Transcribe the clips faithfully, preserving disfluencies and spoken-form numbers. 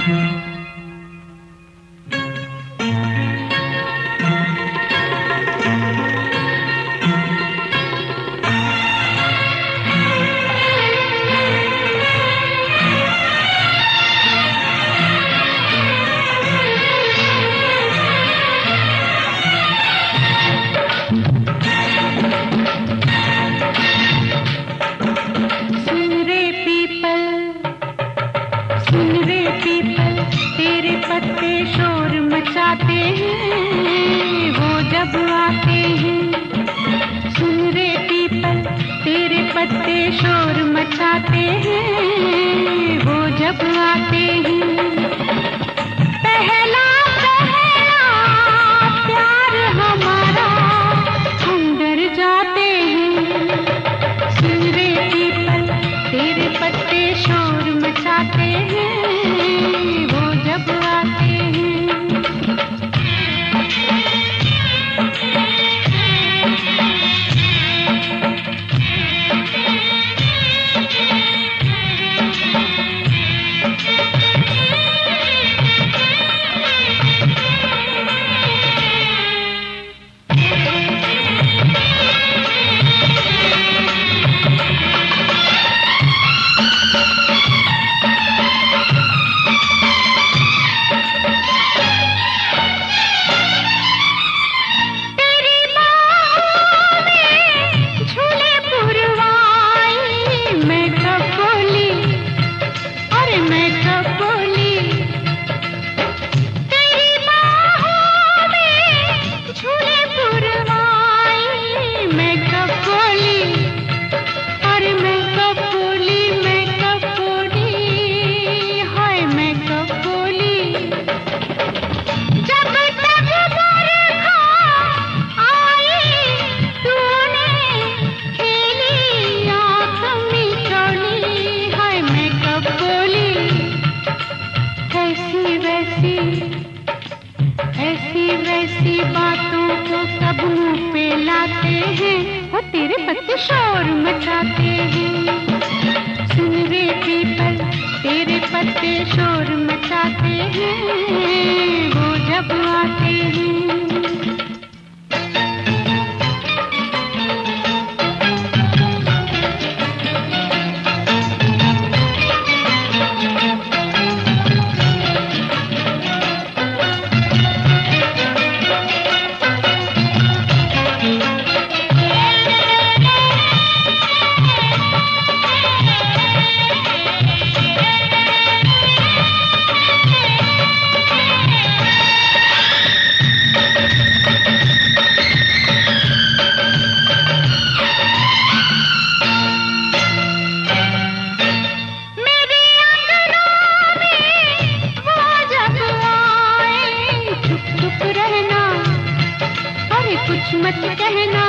पत्ते शोर मचाते हैं वो जब आते हैं। सुन रे पीपल तेरे पत्ते शोर मचाते हैं वो जब आते हैं। पहला पहला प्यार हमारा हम डर जाते हैं। सुन रे पीपल तेरे पत्ते शोर मचाते हैं वो जब आते हैं। ऐसी वैसी बातों को सब मुंह पे लाते हैं वो तेरे पत्ते शोर मचाते हैं। सुन रे पीपल तेरे पत्ते शोर मचाते हैं वो जब आते हैं। कुछ मत कहना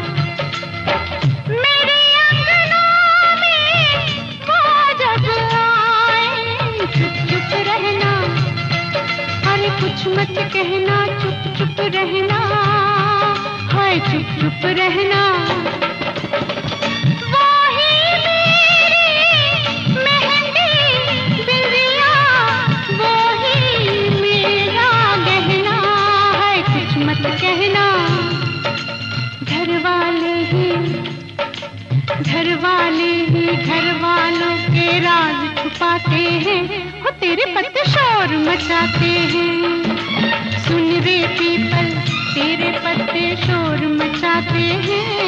मेरे अंगनों में वो जब आए चुप चुप रहना। अरे कुछ मत कहना चुप चुप रहना हाय चुप चुप रहना। घर वाले ही घर वालों के राज छुपाते हैं वो तेरे पत्ते शोर मचाते हैं। सुन रे पीपल तेरे पत्ते शोर मचाते हैं।